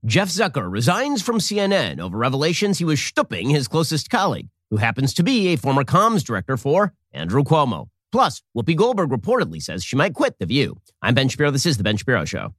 Jeff Zucker resigns from CNN over revelations he was stooping his closest colleague, who happens to be a former comms director for Andrew Cuomo. Plus, Whoopi Goldberg reportedly says she might quit The View. I'm Ben Shapiro. This is The Ben Shapiro Show.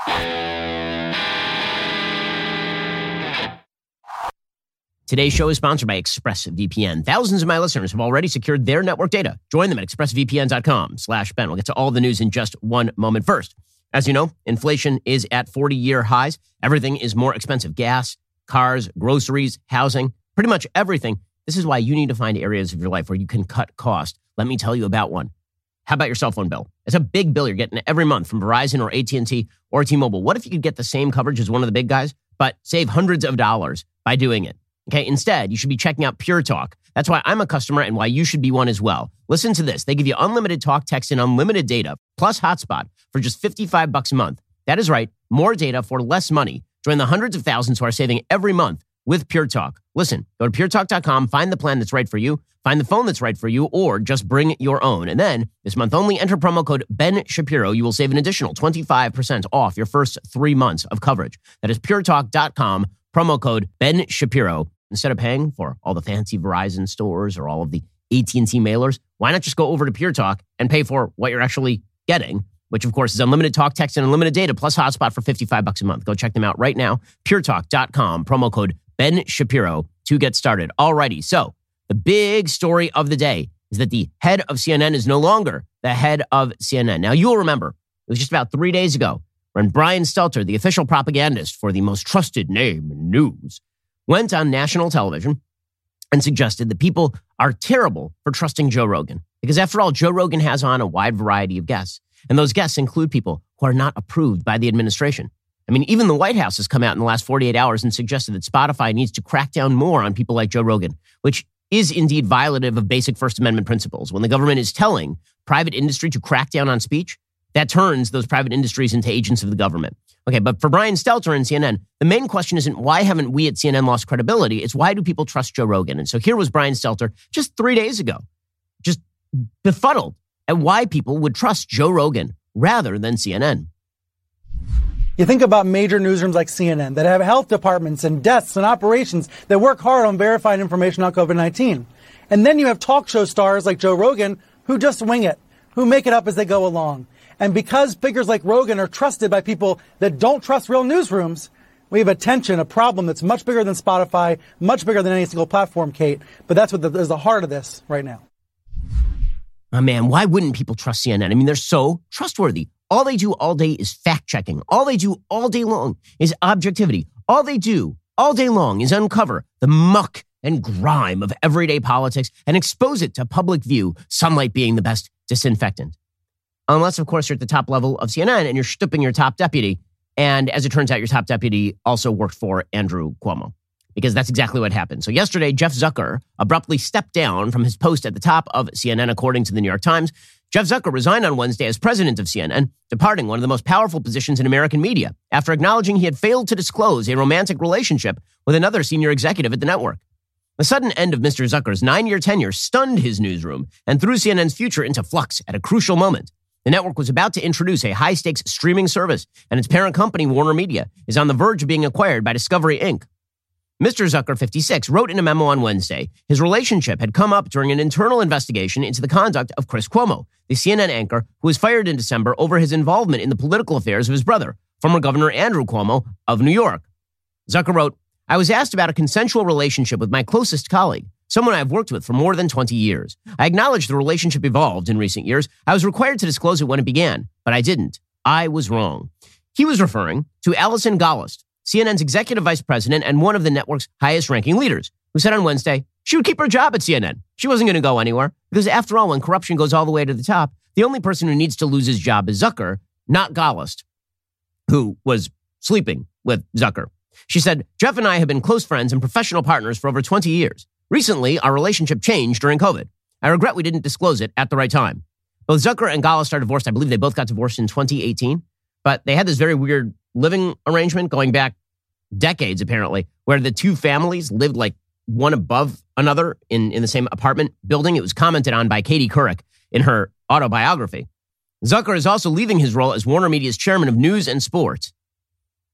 Today's show is sponsored by ExpressVPN. Thousands of my listeners have already secured their network data. Join them at expressvpn.com/Ben. We'll get to all the news in just one moment. First, as you know, inflation is at 40-year highs. Everything is more expensive. Gas, cars, groceries, housing, pretty much everything. This is why you need to find areas of your life where you can cut cost. Let me tell you about one. How about your cell phone bill? It's a big bill you're getting every month from Verizon or AT&T or T-Mobile. What if you could get the same coverage as one of the big guys, but save hundreds of dollars by doing it? Okay, instead, you should be checking out Pure Talk. That's why I'm a customer and why you should be one as well. Listen to this. They give you unlimited talk, text, and unlimited data, plus hotspot for just $55 a month. That is right. More data for less money. Join the hundreds of thousands who are saving every month with Pure Talk. Listen, go to puretalk.com, find the plan that's right for you, find the phone that's right for you, or just bring your own. And then, this month only, enter promo code Ben Shapiro. You will save an additional 25% off your first 3 months of coverage. That is puretalk.com, promo code Ben Shapiro. Instead of paying for all the fancy Verizon stores or all of the AT&T mailers, why not just go over to Pure Talk and pay for what you're actually getting, which, of course, is unlimited talk, text, and unlimited data, plus hotspot for $55 a month. Go check them out right now. puretalk.com, promo code Ben Shapiro to get started. Alrighty, so the big story of the day is that the head of CNN is no longer the head of CNN. Now, you will remember, it was just about 3 days ago when Brian Stelter, the official propagandist for the most trusted name in news, went on national television and suggested that people are terrible for trusting Joe Rogan. Because after all, Joe Rogan has on a wide variety of guests. And those guests include people who are not approved by the administration. I mean, even the White House has come out in the last 48 hours and suggested that Spotify needs to crack down more on people like Joe Rogan, which is indeed violative of basic First Amendment principles. When the government is telling private industry to crack down on speech, that turns those private industries into agents of the government. Okay, but for Brian Stelter and CNN, the main question isn't why haven't we at CNN lost credibility? It's why do people trust Joe Rogan? And so here was Brian Stelter just 3 days ago, just befuddled at why people would trust Joe Rogan rather than CNN. You think about major newsrooms like CNN that have health departments and desks and operations that work hard on verifying information on COVID-19. And then you have talk show stars like Joe Rogan who just wing it, who make it up as they go along. And because figures like Rogan are trusted by people that don't trust real newsrooms, we have a problem that's much bigger than Spotify, much bigger than any single platform, Kate. But that's what is the heart of this right now. Oh, man, why wouldn't people trust CNN? I mean, they're so trustworthy. All they do all day is fact-checking. All they do all day long is objectivity. All they do all day long is uncover the muck and grime of everyday politics and expose it to public view, sunlight being the best disinfectant. Unless, of course, you're at the top level of CNN and you're stooping your top deputy. And as it turns out, your top deputy also worked for Andrew Cuomo, because that's exactly what happened. So yesterday, Jeff Zucker abruptly stepped down from his post at the top of CNN, according to the New York Times. Jeff Zucker resigned on Wednesday as president of CNN, departing one of the most powerful positions in American media after acknowledging he had failed to disclose a romantic relationship with another senior executive at the network. The sudden end of Mr. Zucker's 9-year tenure stunned his newsroom and threw CNN's future into flux at a crucial moment. The network was about to introduce a high-stakes streaming service, and its parent company, Warner Media, is on the verge of being acquired by Discovery, Inc. Mr. Zucker, 56, wrote in a memo on Wednesday his relationship had come up during an internal investigation into the conduct of Chris Cuomo, the CNN anchor who was fired in December over his involvement in the political affairs of his brother, former Governor Andrew Cuomo of New York. Zucker wrote, "I was asked about a consensual relationship with my closest colleague, someone I've worked with for more than 20 years. I acknowledge the relationship evolved in recent years. I was required to disclose it when it began, but I didn't. I was wrong." He was referring to Allison Gollust, CNN's executive vice president and one of the network's highest-ranking leaders, who said on Wednesday she would keep her job at CNN. She wasn't going to go anywhere, because after all, when corruption goes all the way to the top, the only person who needs to lose his job is Zucker, not Gollust, who was sleeping with Zucker. She said, "Jeff and I have been close friends and professional partners for over 20 years. Recently, our relationship changed during COVID. I regret we didn't disclose it at the right time." Both Zucker and Gollust are divorced. I believe they both got divorced in 2018, but they had this very weird living arrangement going back decades, apparently, where the two families lived like one above another in the same apartment building. It was commented on by Katie Couric in her autobiography. Zucker is also leaving his role as Warner Media's chairman of news and sports.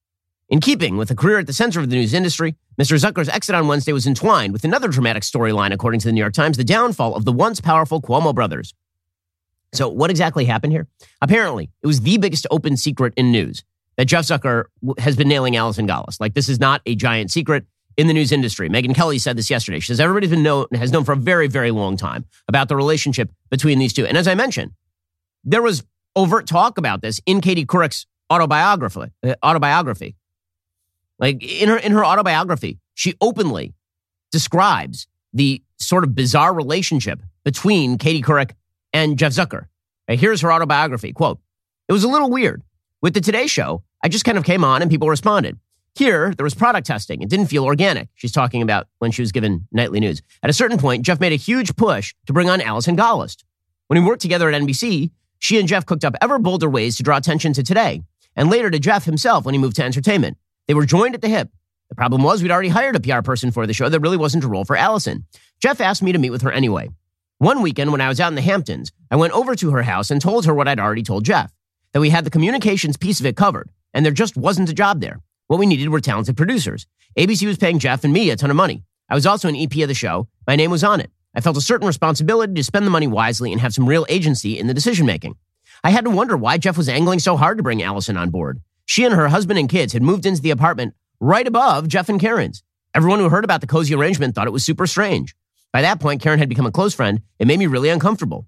In keeping with a career at the center of the news industry, Mr. Zucker's exit on Wednesday was entwined with another dramatic storyline, according to the New York Times, the downfall of the once powerful Cuomo brothers. So what exactly happened here? Apparently, it was the biggest open secret in news that Jeff Zucker has been nailing Alison Gollust. Like, this is not a giant secret in the news industry. Megyn Kelly said this yesterday. She says everybody's has known for a very, very long time about the relationship between these two. And as I mentioned, there was overt talk about this in Katie Couric's autobiography. Like, in her autobiography, she openly describes the sort of bizarre relationship between Katie Couric and Jeff Zucker. Here's her autobiography. Quote, "It was a little weird. With the Today Show, I just kind of came on and people responded. Here, there was product testing. It didn't feel organic." She's talking about when she was given nightly news. "At a certain point, Jeff made a huge push to bring on Alison Gollust. When we worked together at NBC, she and Jeff cooked up ever bolder ways to draw attention to Today, and later to Jeff himself when he moved to entertainment. They were joined at the hip. The problem was we'd already hired a PR person for the show that really wasn't a role for Alison. Jeff asked me to meet with her anyway. One weekend when I was out in the Hamptons, I went over to her house and told her what I'd already told Jeff, that we had the communications piece of it covered, and there just wasn't a job there. What we needed were talented producers. ABC was paying Jeff and me a ton of money. I was also an EP of the show. My name was on it. I felt a certain responsibility to spend the money wisely and have some real agency in the decision-making. I had to wonder why Jeff was angling so hard to bring Alison on board. She and her husband and kids had moved into the apartment right above Jeff and Karen's. Everyone who heard about the cozy arrangement thought it was super strange. By that point, Karen had become a close friend. It made me really uncomfortable."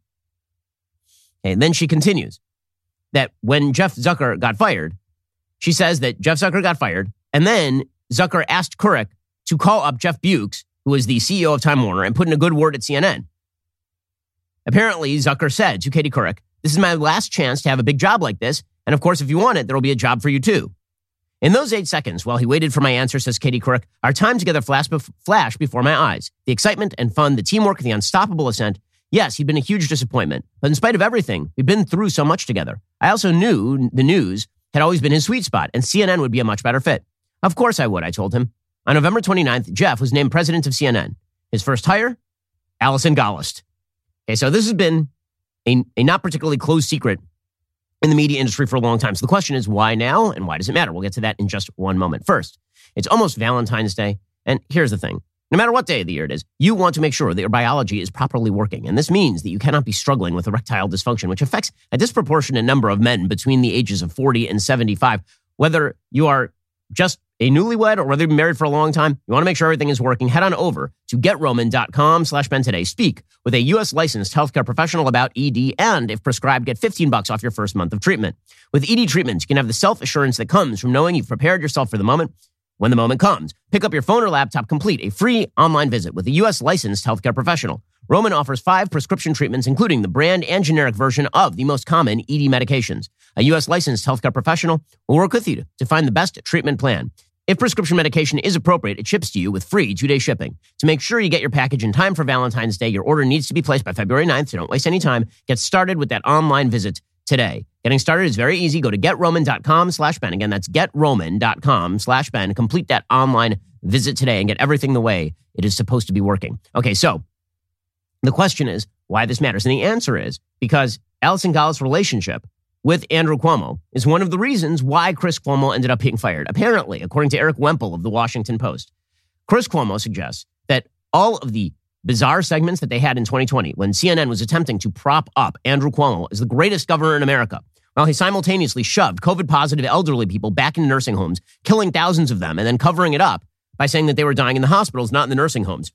And then she continues that when Jeff Zucker got fired, she says that Jeff Zucker got fired, and then Zucker asked Couric to call up Jeff Bewkes, who was the CEO of Time Warner, and put in a good word at CNN. Apparently, Zucker said to Katie Couric, "This is my last chance to have a big job like this, and of course, if you want it, there will be a job for you too." In those 8 seconds, while he waited for my answer, says Katie Couric, our time together flashed before my eyes. The excitement and fun, the teamwork, the unstoppable ascent. Yes, he'd been a huge disappointment, but in spite of everything, we'd been through so much together. I also knew the news had always been his sweet spot, and CNN would be a much better fit. Of course I would, I told him. On November 29th, Jeff was named president of CNN. His first hire, Alison Gollust. Okay, so this has been a not particularly closed secret in the media industry for a long time. So the question is, why now, and why does it matter? We'll get to that in just one moment. First, it's almost Valentine's Day, and here's the thing. No matter what day of the year it is, you want to make sure that your biology is properly working, and this means that you cannot be struggling with erectile dysfunction, which affects a disproportionate number of men between the ages of 40 and 75. Whether you are just a newlywed or whether you've been married for a long time, you want to make sure everything is working. Head on over to GetRoman.com/Ben today. Speak with a U.S. licensed healthcare professional about ED, and if prescribed, get $15 off your first month of treatment. With ED treatments, you can have the self-assurance that comes from knowing you've prepared yourself for the moment when the moment comes. Pick up your phone or laptop, complete a free online visit with a U.S. licensed healthcare professional. Roman offers 5 prescription treatments, including the brand and generic version of the most common ED medications. A U.S. licensed healthcare professional will work with you to find the best treatment plan. If prescription medication is appropriate, it ships to you with free 2-day shipping. To make sure you get your package in time for Valentine's Day, your order needs to be placed by February 9th, so don't waste any time. Get started with that online visit today. Getting started is very easy. Go to GetRoman.com/Ben. Again, that's GetRoman.com/Ben. Complete that online visit today and get everything the way it is supposed to be working. Okay, so the question is why this matters. And the answer is because Alison Gollust's relationship with Andrew Cuomo is one of the reasons why Chris Cuomo ended up being fired. Apparently, according to Eric Wemple of the Washington Post, Chris Cuomo suggests that all of the bizarre segments that they had in 2020 when CNN was attempting to prop up Andrew Cuomo as the greatest governor in America, while he simultaneously shoved COVID-positive elderly people back into nursing homes, killing thousands of them, and then covering it up by saying that they were dying in the hospitals, not in the nursing homes.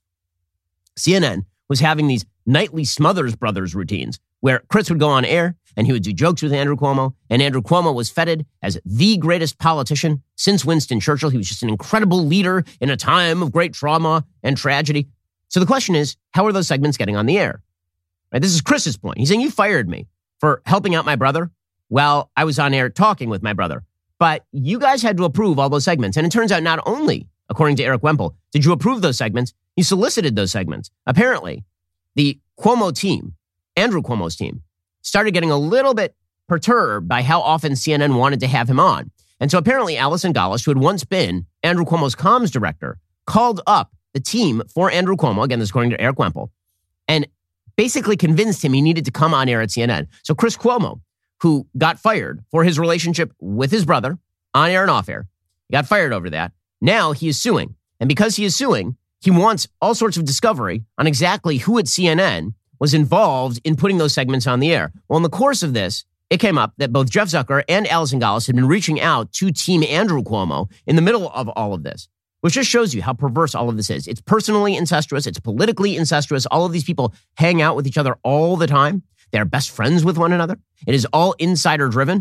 CNN was having these nightly Smothers Brothers routines where Chris would go on air and he would do jokes with Andrew Cuomo, and Andrew Cuomo was feted as the greatest politician since Winston Churchill. He was just an incredible leader in a time of great trauma and tragedy. So the question is, how are those segments getting on the air? Right, this is Chris's point. He's saying, you fired me for helping out my brother while I was on air talking with my brother. But you guys had to approve all those segments. And it turns out not only, according to Eric Wemple, did you approve those segments, you solicited those segments. Apparently, the Cuomo team, Andrew Cuomo's team, started getting a little bit perturbed by how often CNN wanted to have him on. And so apparently Alison Gollust, who had once been Andrew Cuomo's comms director, called up the team for Andrew Cuomo, again, this is according to Eric Wemple, and basically convinced him he needed to come on air at CNN. So Chris Cuomo, who got fired for his relationship with his brother, on air and off air, He got fired over that. Now he is suing. And because he is suing, he wants all sorts of discovery on exactly who at CNN was involved in putting those segments on the air. Well, in the course of this, it came up that both Jeff Zucker and Alison Gollust had been reaching out to Team Andrew Cuomo in the middle of all of this, which just shows you how perverse all of this is. It's personally incestuous. It's politically incestuous. All of these people hang out with each other all the time. They're best friends with one another. It is all insider driven.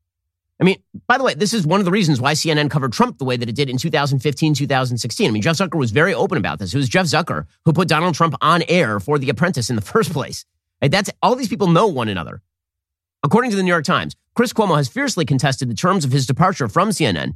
I mean, by the way, this is one of the reasons why CNN covered Trump the way that it did in 2015, 2016. I mean, Jeff Zucker was very open about this. It was Jeff Zucker who put Donald Trump on air for The Apprentice in the first place. Right? That's all these people know one another. According to the New York Times, Chris Cuomo has fiercely contested the terms of his departure from CNN,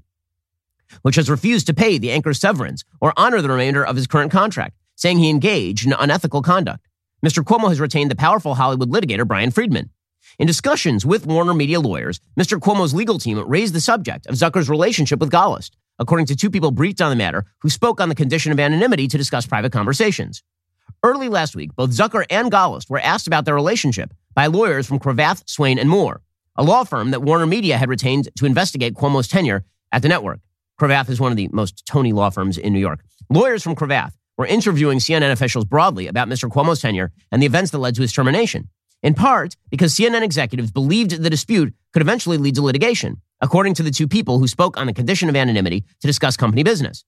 which has refused to pay the anchor's severance or honor the remainder of his current contract, saying he engaged in unethical conduct. Mr. Cuomo has retained the powerful Hollywood litigator Brian Friedman. In discussions with Warner Media lawyers, Mr. Cuomo's legal team raised the subject of Zucker's relationship with Gollust, according to two people briefed on the matter who spoke on the condition of anonymity to discuss private conversations. Early last week, both Zucker and Gollust were asked about their relationship by lawyers from Cravath, Swaine, and Moore, a law firm that Warner Media had retained to investigate Cuomo's tenure at the network. Cravath is one of the most Tony law firms in New York. Lawyers from Cravath were interviewing CNN officials broadly about Mr. Cuomo's tenure and the events that led to his termination, in part because CNN executives believed the dispute could eventually lead to litigation, according to the two people who spoke on the condition of anonymity to discuss company business.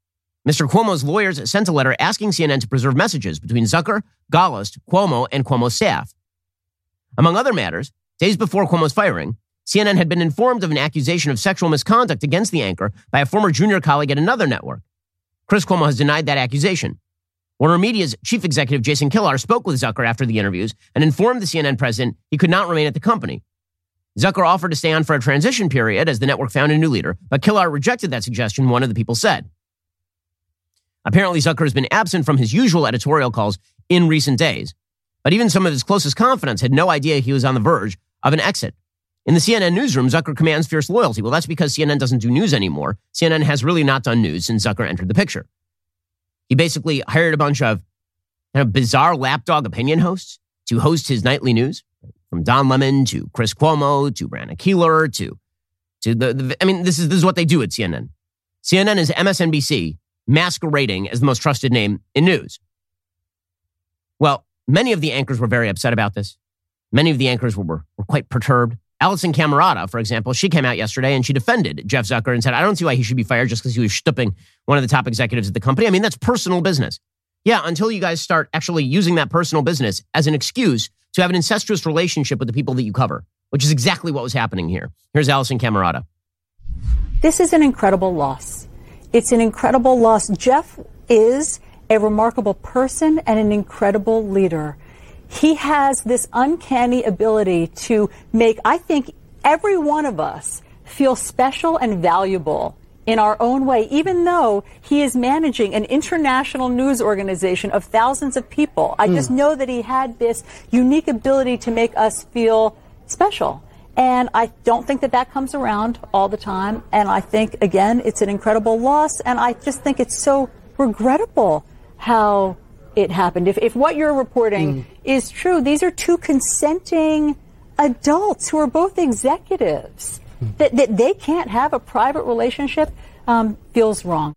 Mr. Cuomo's lawyers sent a letter asking CNN to preserve messages between Zucker, Gollust, Cuomo, and Cuomo's staff. Among other matters, days before Cuomo's firing, CNN had been informed of an accusation of sexual misconduct against the anchor by a former junior colleague at another network. Chris Cuomo has denied that accusation. Warner Media's chief executive, Jason Kilar, spoke with Zucker after the interviews and informed the CNN president he could not remain at the company. Zucker offered to stay on for a transition period as the network found a new leader, but Kilar rejected that suggestion, one of the people said. Apparently, Zucker has been absent from his usual editorial calls in recent days, but even some of his closest confidants had no idea he was on the verge of an exit. In the CNN newsroom, Zucker commands fierce loyalty. Well, that's because CNN doesn't do news anymore. CNN has really not done news since Zucker entered the picture. He basically hired a bunch of bizarre lapdog opinion hosts to host his nightly news, from Don Lemon to Chris Cuomo to Brandon Keeler to this is what they do at CNN. CNN is MSNBC masquerading as the most trusted name in news. Well, many of the anchors were very upset about this. Many of the anchors were quite perturbed. Alison Camerata, for example, she came out yesterday and she defended Jeff Zucker and said, I don't see why he should be fired just because he was stupping one of the top executives at the company. I mean, that's personal business. Yeah, until you guys start actually using that personal business as an excuse to have an incestuous relationship with the people that you cover, which is exactly what was happening here. Here's Alison Camerata. This is an incredible loss. It's an incredible loss. Jeff is a remarkable person and an incredible leader. He has this uncanny ability to make, I think, every one of us feel special and valuable in our own way, even though he is managing an international news organization of thousands of people. I just know that he had this unique ability to make us feel special. And I don't think that comes around all the time. And I think, again, it's an incredible loss. And I just think it's so regrettable how it happened. If what you're reporting is true, these are two consenting adults who are both executives. That they can't have a private relationship feels wrong.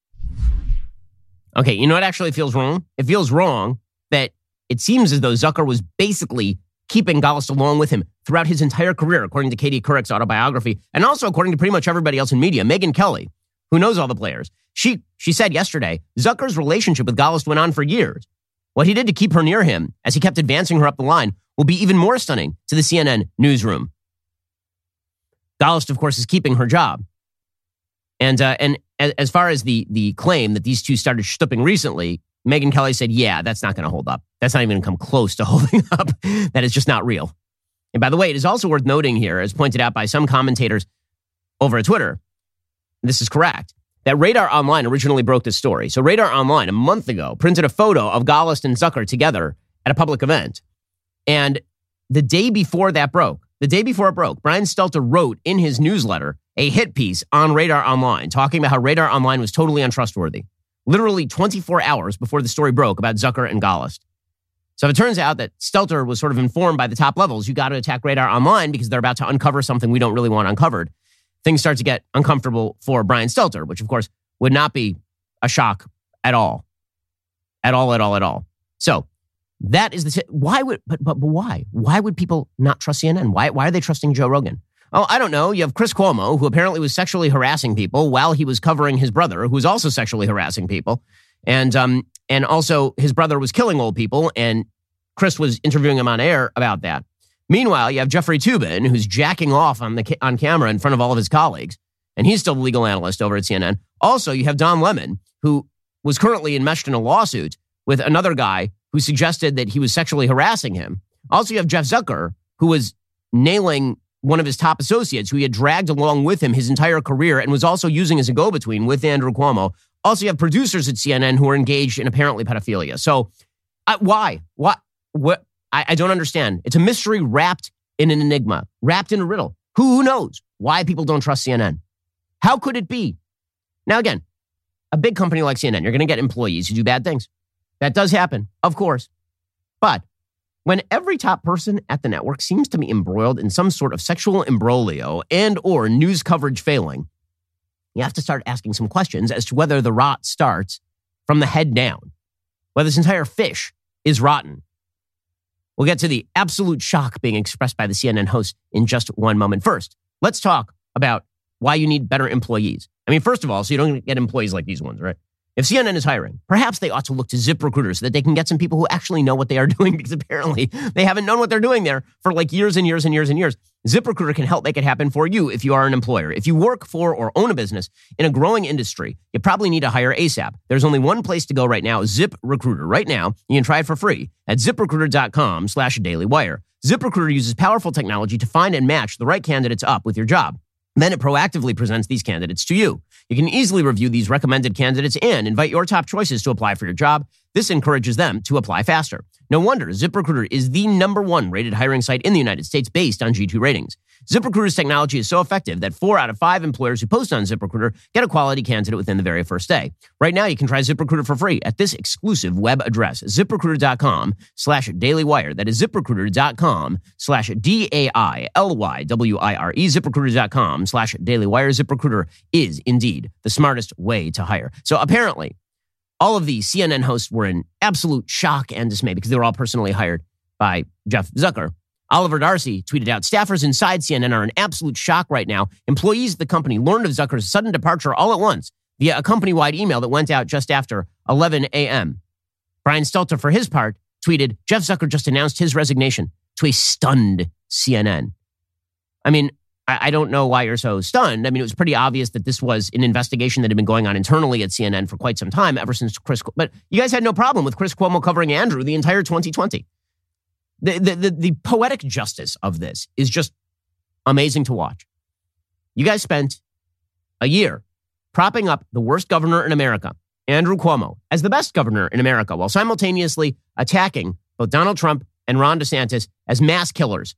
Okay, you know what actually feels wrong? It feels wrong that it seems as though Zucker was basically keeping Gollust along with him throughout his entire career, according to Katie Couric's autobiography, and also according to pretty much everybody else in media. Megyn Kelly, who knows all the players, she said yesterday, Zucker's relationship with Gollust went on for years. What he did to keep her near him as he kept advancing her up the line will be even more stunning to the CNN newsroom. Gollust, of course, is keeping her job. And as far as the claim that these two started stupping recently, Megyn Kelly said, yeah, that's not going to hold up. That's not even going to come close to holding up. That is just not real. And by the way, it is also worth noting here, as pointed out by some commentators over at Twitter, this is correct, that Radar Online originally broke this story. So Radar Online, a month ago, printed a photo of Gollust and Zucker together at a public event. And the day before it broke, Brian Stelter wrote in his newsletter a hit piece on Radar Online, talking about how Radar Online was totally untrustworthy, literally 24 hours before the story broke about Zucker and Gollust. So if it turns out that Stelter was sort of informed by the top levels, you got to attack Radar Online because they're about to uncover something we don't really want uncovered, things start to get uncomfortable for Brian Stelter, which, of course, would not be a shock at all. At all. So that is the... Why would... But why? Why would people not trust CNN? Why are they trusting Joe Rogan? Oh, I don't know. You have Chris Cuomo, who apparently was sexually harassing people while he was covering his brother, who was also sexually harassing people. And also his brother was killing old people, and Chris was interviewing him on air about that. Meanwhile, you have Jeffrey Toobin, who's jacking off on camera in front of all of his colleagues, and he's still the legal analyst over at CNN. Also, you have Don Lemon, who was currently enmeshed in a lawsuit with another guy who suggested that he was sexually harassing him. Also, you have Jeff Zucker, who was nailing one of his top associates who he had dragged along with him his entire career and was also using as a go-between with Andrew Cuomo. Also, you have producers at CNN who are engaged in apparently pedophilia. So why? What? I don't understand. It's a mystery wrapped in an enigma, wrapped in a riddle. Who knows why people don't trust CNN? How could it be? Now, again, a big company like CNN, you're going to get employees who do bad things. That does happen, of course. But when every top person at the network seems to be embroiled in some sort of sexual imbroglio and or news coverage failing, you have to start asking some questions as to whether the rot starts from the head down, whether this entire fish is rotten. We'll get to the absolute shock being expressed by the CNN host in just one moment. First, let's talk about why you need better employees. I mean, first of all, so you don't get employees like these ones, right? If CNN is hiring, perhaps they ought to look to ZipRecruiter so that they can get some people who actually know what they are doing, because apparently they haven't known what they're doing there for like years and years and years and years. ZipRecruiter can help make it happen for you if you are an employer. If you work for or own a business in a growing industry, you probably need to hire ASAP. There's only one place to go right now, ZipRecruiter. Right now, you can try it for free at ZipRecruiter.com/dailywire. ZipRecruiter uses powerful technology to find and match the right candidates up with your job. Then it proactively presents these candidates to you. You can easily review these recommended candidates and invite your top choices to apply for your job. This encourages them to apply faster. No wonder ZipRecruiter is the #1 rated hiring site in the United States based on G2 ratings. ZipRecruiter's technology is so effective that 4 out of 5 employers who post on ZipRecruiter get a quality candidate within the very first day. Right now, you can try ZipRecruiter for free at this exclusive web address, ZipRecruiter.com/dailywire. That is ZipRecruiter.com/DAILYWIRE. ZipRecruiter.com/dailywire. ZipRecruiter is indeed the smartest way to hire. So apparently, all of the CNN hosts were in absolute shock and dismay because they were all personally hired by Jeff Zucker. Oliver Darcy tweeted out, staffers inside CNN are in absolute shock right now. Employees of the company learned of Zucker's sudden departure all at once via a company-wide email that went out just after 11 a.m. Brian Stelter, for his part, tweeted, Jeff Zucker just announced his resignation to a stunned CNN. I mean, I don't know why you're so stunned. I mean, it was pretty obvious that this was an investigation that had been going on internally at CNN for quite some time, ever since but you guys had no problem with Chris Cuomo covering Andrew the entire 2020. The poetic justice of this is just amazing to watch. You guys spent a year propping up the worst governor in America, Andrew Cuomo, as the best governor in America, while simultaneously attacking both Donald Trump and Ron DeSantis as mass killers.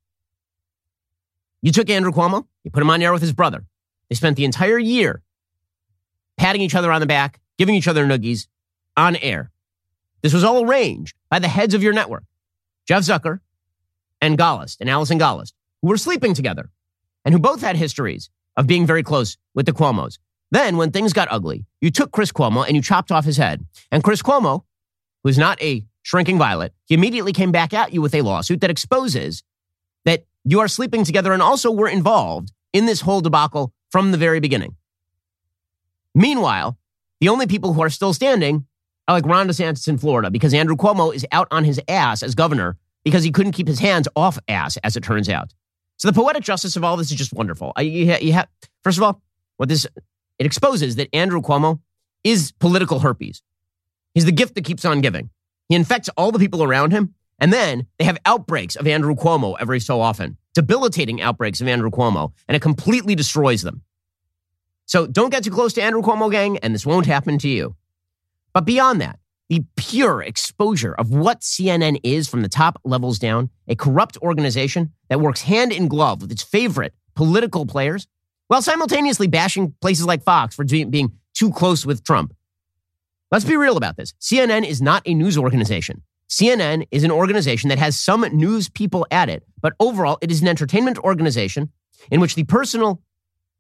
You took Andrew Cuomo, you put him on air with his brother. They spent the entire year patting each other on the back, giving each other noogies on air. This was all arranged by the heads of your network, Jeff Zucker and Gollust and Allison Gollust, who were sleeping together and who both had histories of being very close with the Cuomos. Then, when things got ugly, you took Chris Cuomo and you chopped off his head. And Chris Cuomo, who's not a shrinking violet, he immediately came back at you with a lawsuit that exposes that you are sleeping together and also were involved in this whole debacle from the very beginning. Meanwhile, the only people who are still standing are like Ron DeSantis in Florida, because Andrew Cuomo is out on his ass as governor because he couldn't keep his hands off ass, as it turns out. So the poetic justice of all this is just wonderful. First of all, it exposes that Andrew Cuomo is political herpes. He's the gift that keeps on giving. He infects all the people around him, and then they have outbreaks of Andrew Cuomo every so often, debilitating outbreaks of Andrew Cuomo, and it completely destroys them. So don't get too close to Andrew Cuomo, gang, and this won't happen to you. But beyond that, the pure exposure of what CNN is from the top levels down, a corrupt organization that works hand in glove with its favorite political players, while simultaneously bashing places like Fox for being too close with Trump. Let's be real about this. CNN is not a news organization. CNN is an organization that has some news people at it, but overall it is an entertainment organization in which the personal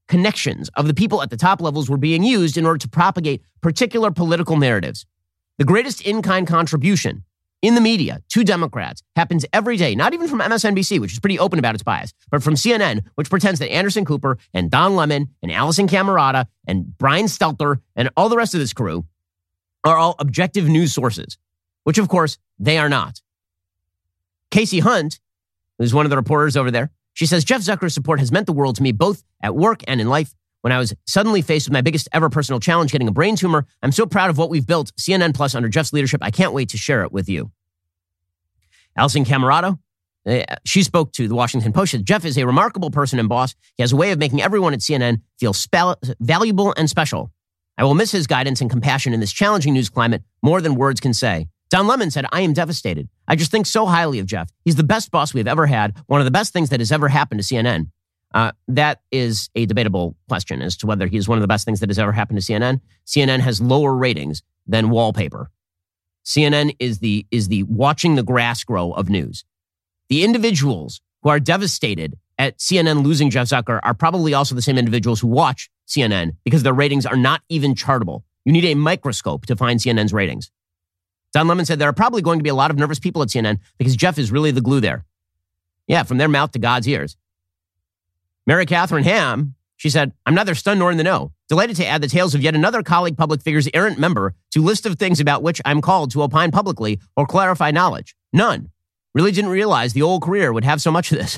connections of the people at the top levels were being used in order to propagate particular political narratives. The greatest in-kind contribution in the media to Democrats happens every day, not even from MSNBC, which is pretty open about its bias, but from CNN, which pretends that Anderson Cooper and Don Lemon and Allison Camerata and Brian Stelter and all the rest of this crew are all objective news sources, which of course they are not. Casey Hunt, who's one of the reporters over there, she says, Jeff Zucker's support has meant the world to me both at work and in life. When I was suddenly faced with my biggest ever personal challenge, getting a brain tumor, I'm so proud of what we've built, CNN Plus, under Jeff's leadership. I can't wait to share it with you. Allison Camerata, she spoke to the Washington Post. She said, Jeff is a remarkable person and boss. He has a way of making everyone at CNN feel valuable and special. I will miss his guidance and compassion in this challenging news climate more than words can say. Don Lemon said, I am devastated. I just think so highly of Jeff. He's the best boss we've ever had, one of the best things that has ever happened to CNN. That is a debatable question as to whether he is one of the best things that has ever happened to CNN. CNN has lower ratings than Wallpaper. CNN is the watching the grass grow of news. The individuals who are devastated at CNN losing Jeff Zucker are probably also the same individuals who watch CNN because their ratings are not even chartable. You need a microscope to find CNN's ratings. Don Lemon said there are probably going to be a lot of nervous people at CNN because Jeff is really the glue there. Yeah, from their mouth to God's ears. Mary Catherine Ham, she said, I'm neither stunned nor in the know. Delighted to add the tales of yet another colleague public figure's errant member to list of things about which I'm called to opine publicly or clarify knowledge. None. Really didn't realize the old career would have so much of this.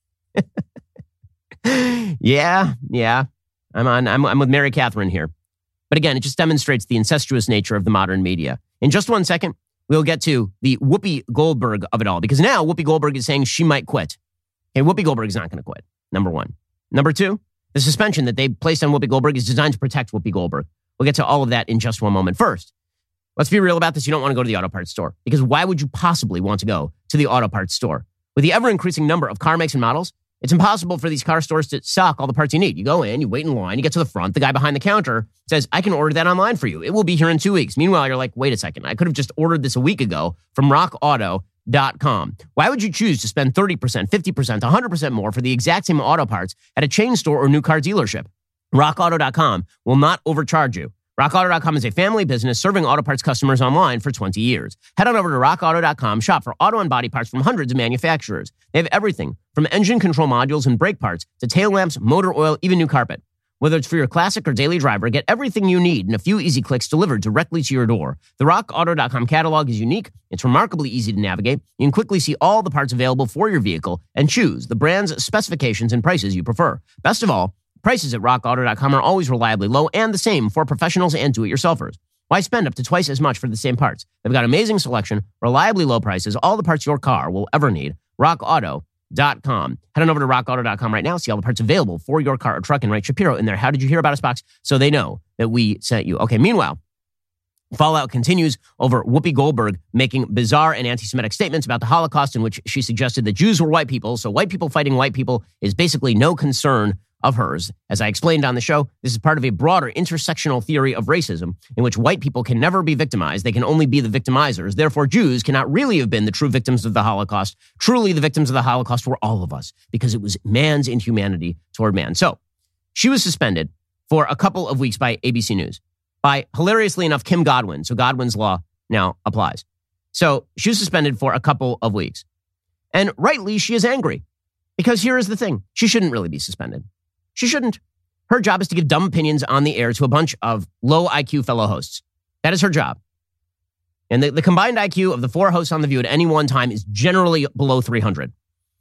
Yeah. I'm with Mary Catherine here. But again, it just demonstrates the incestuous nature of the modern media. In just 1 second, we'll get to the Whoopi Goldberg of it all, because now Whoopi Goldberg is saying she might quit. Okay, Whoopi Goldberg is not going to quit, number one. Number two, the suspension that they placed on Whoopi Goldberg is designed to protect Whoopi Goldberg. We'll get to all of that in just one moment. First, let's be real about this. You don't want to go to the auto parts store, because why would you possibly want to go to the auto parts store? With the ever-increasing number of car makes and models, it's impossible for these car stores to stock all the parts you need. You go in, you wait in line, you get to the front, the guy behind the counter says, I can order that online for you. It will be here in 2 weeks. Meanwhile, you're like, wait a second, I could have just ordered this a week ago from rockauto.com. Why would you choose to spend 30%, 50%, 100% more for the exact same auto parts at a chain store or new car dealership? rockauto.com will not overcharge you. RockAuto.com is a family business serving auto parts customers online for 20 years. Head on over to RockAuto.com, shop for auto and body parts from hundreds of manufacturers. They have everything from engine control modules and brake parts to tail lamps, motor oil, even new carpet. Whether it's for your classic or daily driver, get everything you need in a few easy clicks delivered directly to your door. The RockAuto.com catalog is unique. It's remarkably easy to navigate. You can quickly see all the parts available for your vehicle and choose the brands, specifications, and prices you prefer. Best of all, prices at rockauto.com are always reliably low and the same for professionals and do-it-yourselfers. Why spend up to twice as much for the same parts? They've got amazing selection, reliably low prices, all the parts your car will ever need. rockauto.com. Head on over to rockauto.com right now. See all the parts available for your car or truck, and write Shapiro in there. How did you hear about us box? So they know that we sent you. Okay, meanwhile, fallout continues over Whoopi Goldberg making bizarre and anti-Semitic statements about the Holocaust, in which she suggested that Jews were white people. So white people fighting white people is basically no concern of hers. As I explained on the show, this is part of a broader intersectional theory of racism in which white people can never be victimized. They can only be the victimizers. Therefore, Jews cannot really have been the true victims of the Holocaust. Truly, the victims of the Holocaust were all of us, because it was man's inhumanity toward man. So she was suspended for a couple of weeks by ABC News by, hilariously enough, Kim Godwin. So Godwin's law now applies. So she was suspended for a couple of weeks. And rightly, she is angry, because here is the thing. She shouldn't really be suspended. She shouldn't. Her job is to give dumb opinions on the air to a bunch of low IQ fellow hosts. That is her job. And the combined IQ of the four hosts on The View at any one time is generally below 300.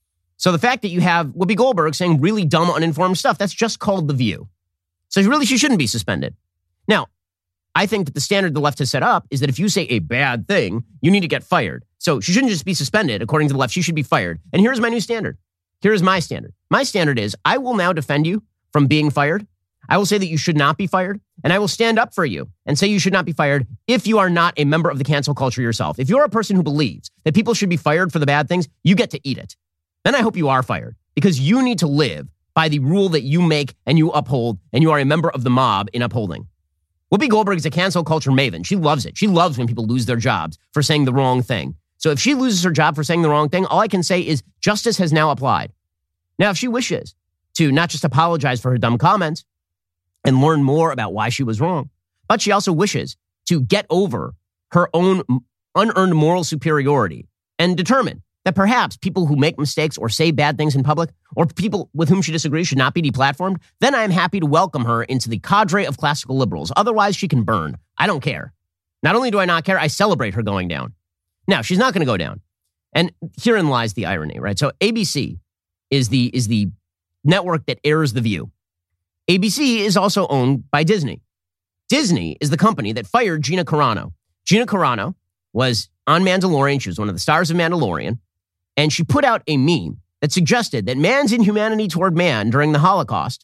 So the fact that you have Whoopi Goldberg saying really dumb, uninformed stuff, that's just called The View. So really, she shouldn't be suspended. Now, I think that the standard the left has set up is that if you say a bad thing, you need to get fired. So she shouldn't just be suspended. According to the left, she should be fired. And here's my new standard. Here is my standard. My standard is I will now defend you from being fired. I will say that you should not be fired, and I will stand up for you and say you should not be fired if you are not a member of the cancel culture yourself. If you're a person who believes that people should be fired for the bad things, you get to eat it. Then I hope you are fired, because you need to live by the rule that you make and you uphold, and you are a member of the mob in upholding. Whoopi Goldberg is a cancel culture maven. She loves it. She loves when people lose their jobs for saying the wrong thing. So if she loses her job for saying the wrong thing, all I can say is justice has now applied. Now, if she wishes to not just apologize for her dumb comments and learn more about why she was wrong, but she also wishes to get over her own unearned moral superiority and determine that perhaps people who make mistakes or say bad things in public or people with whom she disagrees should not be deplatformed. Then I am happy to welcome her into the cadre of classical liberals. Otherwise, she can burn. I don't care. Not only do I not care, I celebrate her going down. Now, she's not going to go down. And herein lies the irony, right? So ABC is the network that airs The View. ABC is also owned by Disney. Disney is the company that fired Gina Carano. Gina Carano was on Mandalorian. She was one of the stars of Mandalorian. And she put out a meme that suggested that man's inhumanity toward man during the Holocaust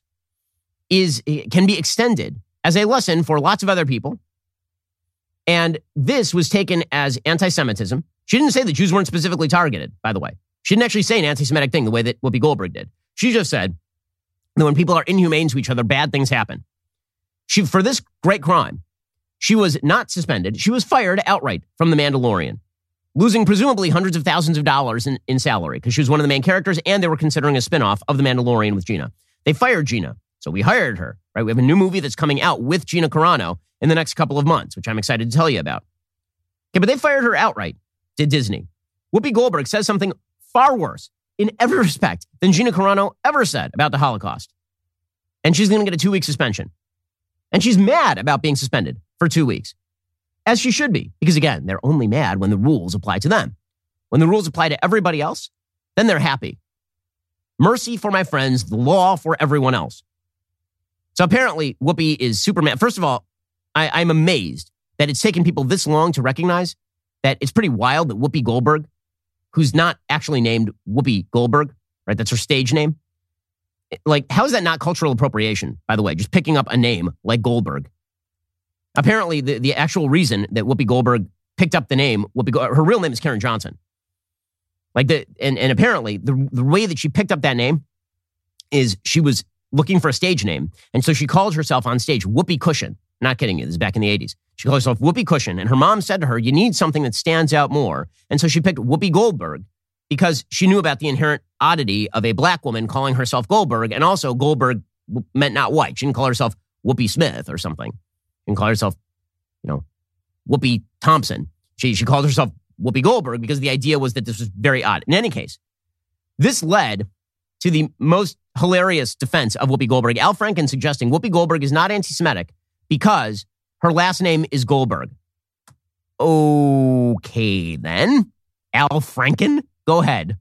can be extended as a lesson for lots of other people. And this was taken as anti-Semitism. She didn't say that Jews weren't specifically targeted, by the way. She didn't actually say an anti-Semitic thing the way that Whoopi Goldberg did. She just said that when people are inhumane to each other, bad things happen. For this great crime, she was not suspended. She was fired outright from The Mandalorian, losing presumably hundreds of thousands of dollars in salary because she was one of the main characters and they were considering a spinoff of The Mandalorian with Gina. They fired Gina. So we hired her, right? We have a new movie that's coming out with Gina Carano in the next couple of months, which I'm excited to tell you about. Okay, but they fired her outright, did Disney. Whoopi Goldberg says something far worse in every respect than Gina Carano ever said about the Holocaust. And she's going to get a 2-week suspension. And she's mad about being suspended for 2 weeks, as she should be. Because again, they're only mad when the rules apply to them. When the rules apply to everybody else, then they're happy. Mercy for my friends, the law for everyone else. So apparently, Whoopi is super mad. First of all, I'm amazed that it's taken people this long to recognize that it's pretty wild that Whoopi Goldberg, who's not actually named Whoopi Goldberg, right? That's her stage name. Like, how is that not cultural appropriation, by the way? Just picking up a name like Goldberg. Apparently, the actual reason that Whoopi Goldberg picked up the name, her real name is Karen Johnson. And apparently, the way that she picked up that name is she was looking for a stage name. And so she called herself on stage Whoopi Cushion. Not kidding you. This is back in the 80s. She called herself Whoopi Cushion. And her mom said to her, you need something that stands out more. And so she picked Whoopi Goldberg because she knew about the inherent oddity of a black woman calling herself Goldberg. And also Goldberg meant not white. She didn't call herself Whoopi Smith or something. She didn't call herself, Whoopi Thompson. She called herself Whoopi Goldberg because the idea was that this was very odd. In any case, this led to the most hilarious defense of Whoopi Goldberg. Al Franken suggesting Whoopi Goldberg is not anti-Semitic because her last name is Goldberg. Okay, then. Al Franken, go ahead.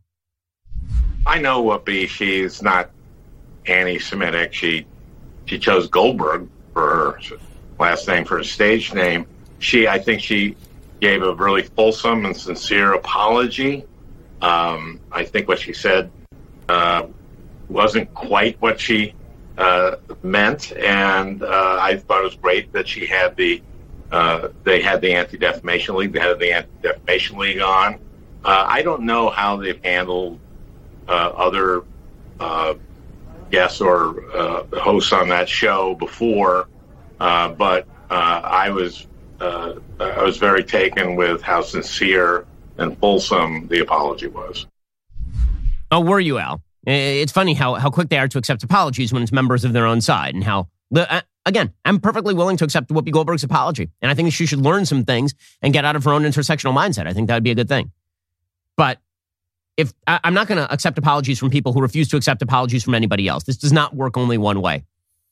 I know Whoopi. She's not anti-Semitic. She chose Goldberg for her last name, for her stage name. I think she gave a really fulsome and sincere apology. I think what she said wasn't quite what she meant, and I thought it was great that she had they had the Anti-Defamation League, the head of the Anti-Defamation League on. I don't know how they've handled other guests or hosts on that show before, but I was very taken with how sincere and fulsome the apology was. Oh, were you, Al? It's funny how quick they are to accept apologies when it's members of their own side, and how, again, I'm perfectly willing to accept Whoopi Goldberg's apology, and I think she should learn some things and get out of her own intersectional mindset. I think that would be a good thing. But if I'm not going to accept apologies from people who refuse to accept apologies from anybody else. This does not work only one way.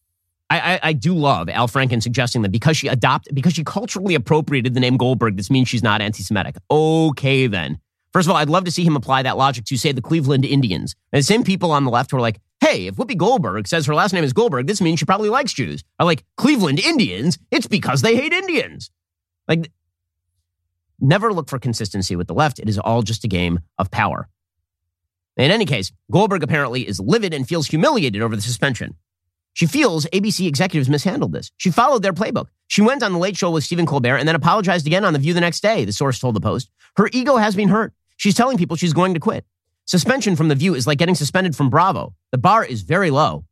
I do love Al Franken suggesting that because she culturally appropriated the name Goldberg, this means she's not anti-Semitic. Okay, then. First of all, I'd love to see him apply that logic to, say, the Cleveland Indians. And the same people on the left who are like, hey, if Whoopi Goldberg says her last name is Goldberg, this means she probably likes Jews. Are like, Cleveland Indians? It's because they hate Indians. Like, never look for consistency with the left. It is all just a game of power. In any case, Goldberg apparently is livid and feels humiliated over the suspension. She feels ABC executives mishandled this. She followed their playbook. She went on The Late Show with Stephen Colbert and then apologized again on The View the next day, the source told the Post. Her ego has been hurt. She's telling people she's going to quit. Suspension from The View is like getting suspended from Bravo. The bar is very low.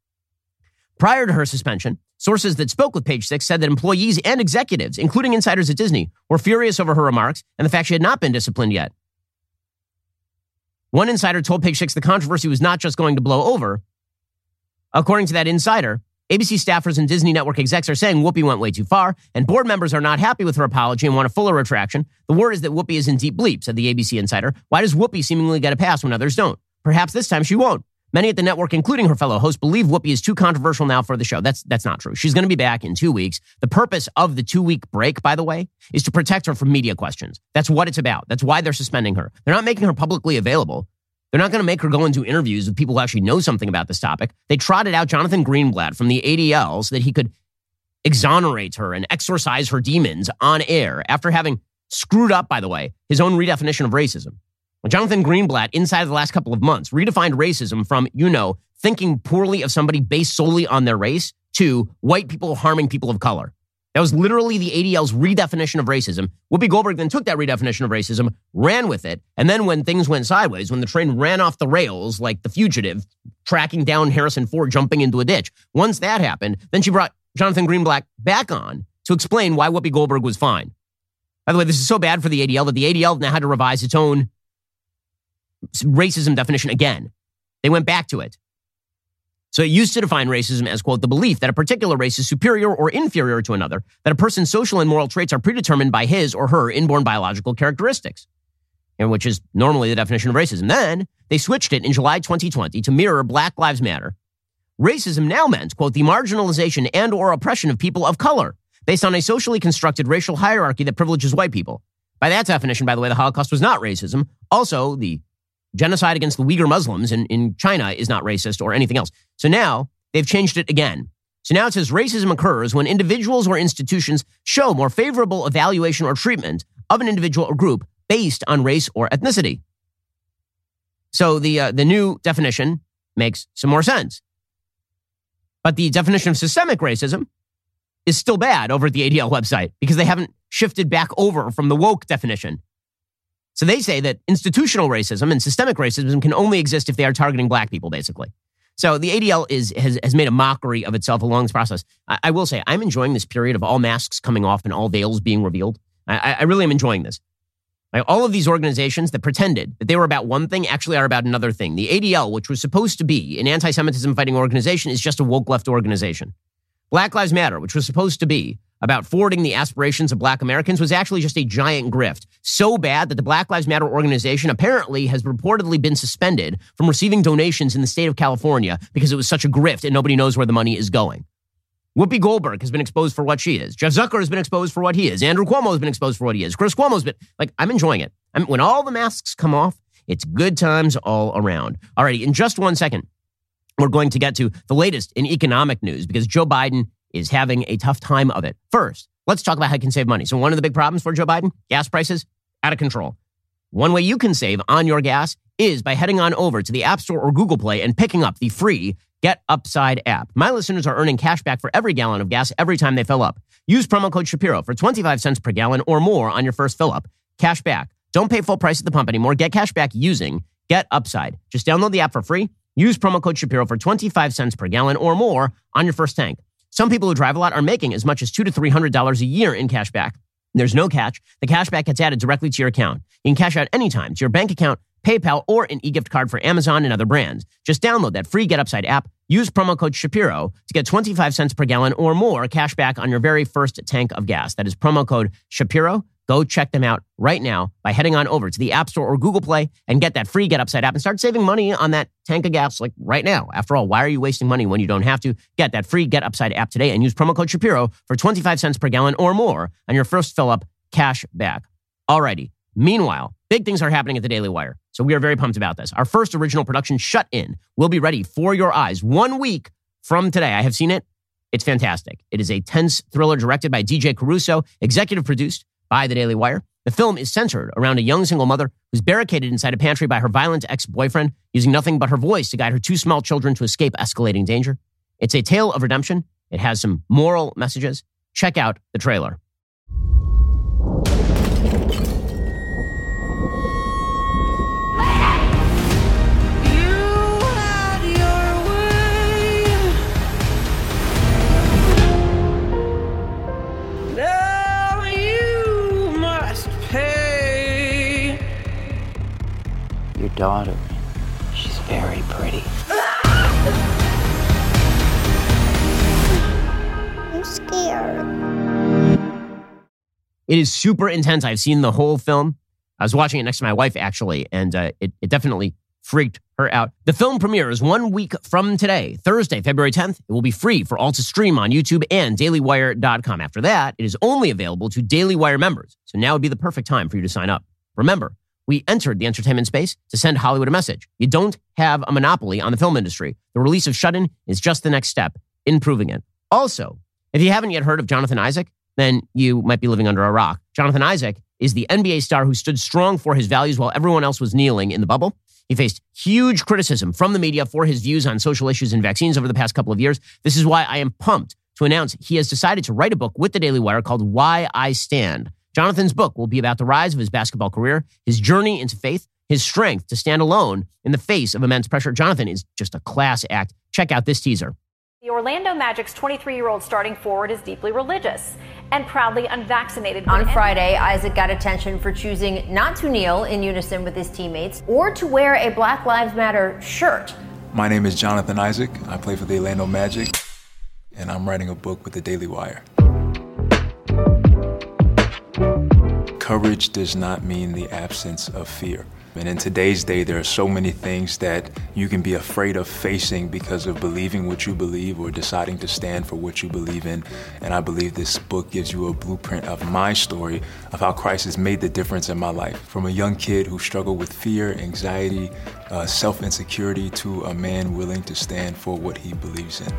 Prior to her suspension, sources that spoke with Page Six said that employees and executives, including insiders at Disney, were furious over her remarks and the fact she had not been disciplined yet. One insider told Page Six the controversy was not just going to blow over, According to that insider, ABC staffers and Disney Network execs are saying Whoopi went way too far, and board members are not happy with her apology and want a fuller retraction. The word is that Whoopi is in deep bleep, said the ABC insider. Why does Whoopi seemingly get a pass when others don't? Perhaps this time she won't. Many at the network, including her fellow hosts, believe Whoopi is too controversial now for the show. That's not true. She's going to be back in 2 weeks. The purpose of the 2-week break, by the way, is to protect her from media questions. That's what it's about. That's why they're suspending her. They're not making her publicly available. They're not going to make her go into interviews with people who actually know something about this topic. They trotted out Jonathan Greenblatt from the ADL so that he could exonerate her and exorcise her demons on air after having screwed up, by the way, his own redefinition of racism. Well, Jonathan Greenblatt, inside of the last couple of months, redefined racism from, thinking poorly of somebody based solely on their race to white people harming people of color. That was literally the ADL's redefinition of racism. Whoopi Goldberg then took that redefinition of racism, ran with it, and then when things went sideways, when the train ran off the rails like The Fugitive, tracking down Harrison Ford, jumping into a ditch, once that happened, then she brought Jonathan Greenblatt back on to explain why Whoopi Goldberg was fine. By the way, this is so bad for the ADL that the ADL now had to revise its own racism definition again. They went back to it. So it used to define racism as, quote, the belief that a particular race is superior or inferior to another, that a person's social and moral traits are predetermined by his or her inborn biological characteristics, and which is normally the definition of racism. Then they switched it in July 2020 to mirror Black Lives Matter. Racism now meant, quote, the marginalization and or oppression of people of color based on a socially constructed racial hierarchy that privileges white people. By that definition, by the way, the Holocaust was not racism. Also, the genocide against the Uyghur Muslims in China is not racist or anything else. So now they've changed it again. So now it says racism occurs when individuals or institutions show more favorable evaluation or treatment of an individual or group based on race or ethnicity. So the new definition makes some more sense. But the definition of systemic racism is still bad over at the ADL website because they haven't shifted back over from the woke definition. So they say that institutional racism and systemic racism can only exist if they are targeting black people, basically. So the ADL has made a mockery of itself along this process. I will say I'm enjoying this period of all masks coming off and all veils being revealed. I really am enjoying this. Like, all of these organizations that pretended that they were about one thing actually are about another thing. The ADL, which was supposed to be an anti-Semitism fighting organization, is just a woke left organization. Black Lives Matter, which was supposed to be about forwarding the aspirations of black Americans, was actually just a giant grift. So bad that the Black Lives Matter organization apparently has reportedly been suspended from receiving donations in the state of California because it was such a grift and nobody knows where the money is going. Whoopi Goldberg has been exposed for what she is. Jeff Zucker has been exposed for what he is. Andrew Cuomo has been exposed for what he is. Chris Cuomo's been, I'm enjoying it. When all the masks come off, it's good times all around. All right, in just 1 second, we're going to get to the latest in economic news because Joe Biden is having a tough time of it. First, let's talk about how he can save money. So one of the big problems for Joe Biden, gas prices out of control. One way you can save on your gas is by heading on over to the App Store or Google Play and picking up the free Get Upside app. My listeners are earning cash back for every gallon of gas every time they fill up. Use promo code Shapiro for 25 cents per gallon or more on your first fill up. Cash back. Don't pay full price at the pump anymore. Get cash back using Get Upside. Just download the app for free. Use promo code Shapiro for 25 cents per gallon or more on your first tank. Some people who drive a lot are making as much as $200 to $300 a year in cash back. There's no catch. The cash back gets added directly to your account. You can cash out anytime to your bank account, PayPal, or an e-gift card for Amazon and other brands. Just download that free Get Upside app. Use promo code Shapiro to get 25 cents per gallon or more cash back on your very first tank of gas. That is promo code Shapiro. Go check them out right now by heading on over to the App Store or Google Play and get that free Get Upside app and start saving money on that tank of gas right now. After all, why are you wasting money when you don't have to? Get that free Get Upside app today and use promo code Shapiro for 25 cents per gallon or more on your first fill up cash back. Alrighty. Meanwhile, big things are happening at the Daily Wire. So we are very pumped about this. Our first original production, Shut In, will be ready for your eyes 1 week from today. I have seen it. It's fantastic. It is a tense thriller directed by DJ Caruso, executive produced by the Daily Wire. The film is centered around a young single mother who's barricaded inside a pantry by her violent ex-boyfriend, using nothing but her voice to guide her 2 small children to escape escalating danger. It's a tale of redemption. It has some moral messages. Check out the trailer. Your daughter, she's very pretty. It is super intense. I've seen the whole film. I was watching it next to my wife, actually, and it definitely freaked her out. The film premieres 1 week from today, Thursday, February 10th. It will be free for all to stream on YouTube and dailywire.com. After that, it is only available to Daily Wire members. So now would be the perfect time for you to sign up. Remember, we entered the entertainment space to send Hollywood a message. You don't have a monopoly on the film industry. The release of Shut-In is just the next step in proving it. Also, if you haven't yet heard of Jonathan Isaac, then you might be living under a rock. Jonathan Isaac is the NBA star who stood strong for his values while everyone else was kneeling in the bubble. He faced huge criticism from the media for his views on social issues and vaccines over the past couple of years. This is why I am pumped to announce he has decided to write a book with the Daily Wire called Why I Stand. Jonathan's book will be about the rise of his basketball career, his journey into faith, his strength to stand alone in the face of immense pressure. Jonathan is just a class act. Check out this teaser. The Orlando Magic's 23-year-old starting forward is deeply religious and proudly unvaccinated. On Friday, Isaac got attention for choosing not to kneel in unison with his teammates or to wear a Black Lives Matter shirt. My name is Jonathan Isaac. I play for the Orlando Magic, and I'm writing a book with the Daily Wire. Courage does not mean the absence of fear. And in today's day, there are so many things that you can be afraid of facing because of believing what you believe or deciding to stand for what you believe in. And I believe this book gives you a blueprint of my story of how Christ has made the difference in my life. From a young kid who struggled with fear, anxiety, self-insecurity, to a man willing to stand for what he believes in.